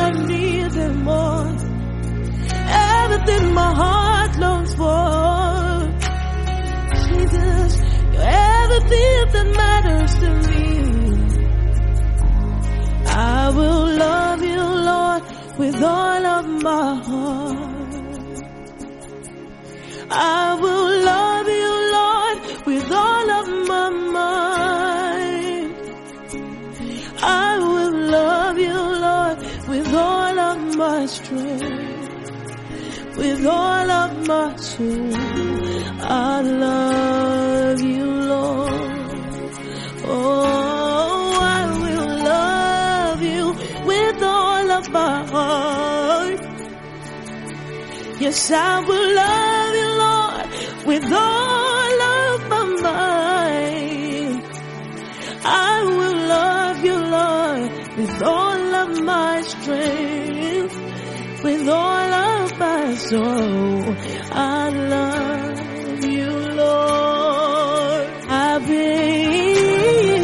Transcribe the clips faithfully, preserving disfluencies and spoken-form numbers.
I need Him more. Everything my heart longs for. Jesus, You're everything that matters to me. I will love You, Lord, with all of my heart. I will love You, Lord, with all of my mind. I will love You, Lord, with all of my strength, with all of my soul. I love You, Lord. Oh, I will love You with all of my heart. Yes, I will love You, Lord, with all of my mind. I will love You, Lord, with all of my strength, with all of my soul. I love You, Lord. I believe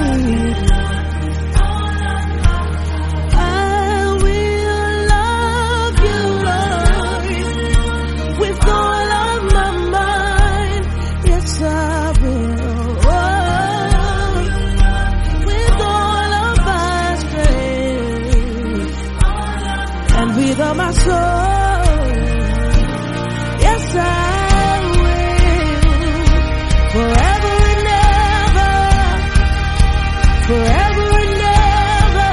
I will love You, Lord, with all of my mind. Yes, I will. Oh, with all of my strength and with all my soul. Yes, I will. Forever and ever. Forever and ever.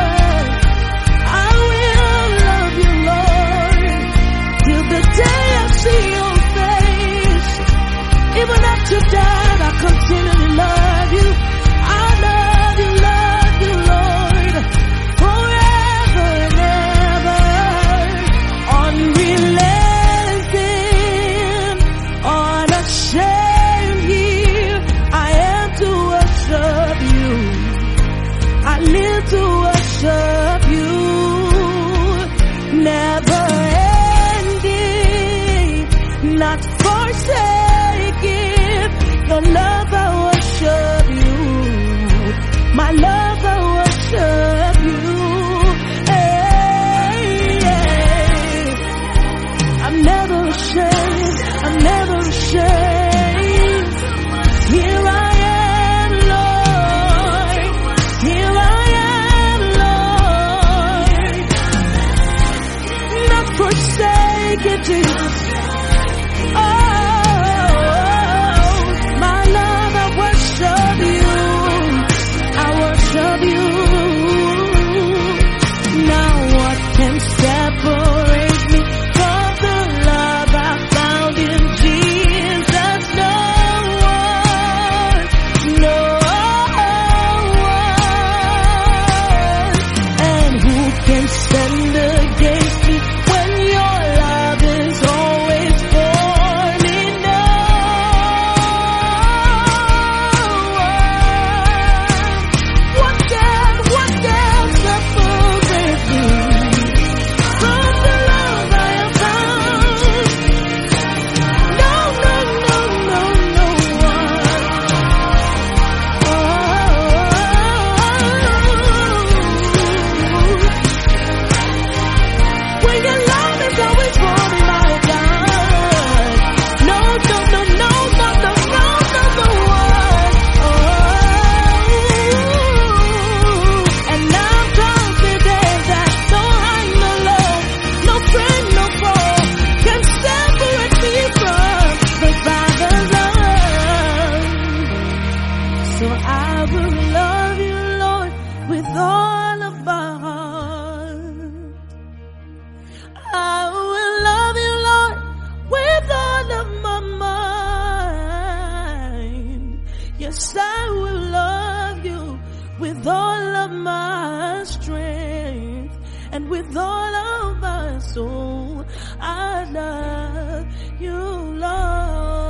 I will love You, Lord, till the day I see Your face. Even after that, I continually love You. I love You, love You, Lord, forever and ever. Unrelenting, unashamed, here I am to worship You. I live to worship You. Never ending, not forsaken. Your love, I worship You. My love, I worship You. Hey, hey. I'm never ashamed. I'm never ashamed. Here I am, Lord. Here I am, Lord. Not forsaken, Jesus. Oh, my love, I worship You. I worship You. Now what can separate me from the love I found in Jesus? No one, no one. And who can stand against me when Your love is always for me? No one. What can, what can separate me from the love I have found? No, no, no, no, no one. Oh, when Your love is always for me, my God. No, no, no, no, no, no, no, no, no one. Oh, and I'm confident that no high, no low, no friend, no foe can separate me from the Father's love. So I will love You, Lord, with all of my heart. I will love You, Lord, with all of my mind. Yes, I will love You with all of my strength and with all of my soul. I love You, Lord.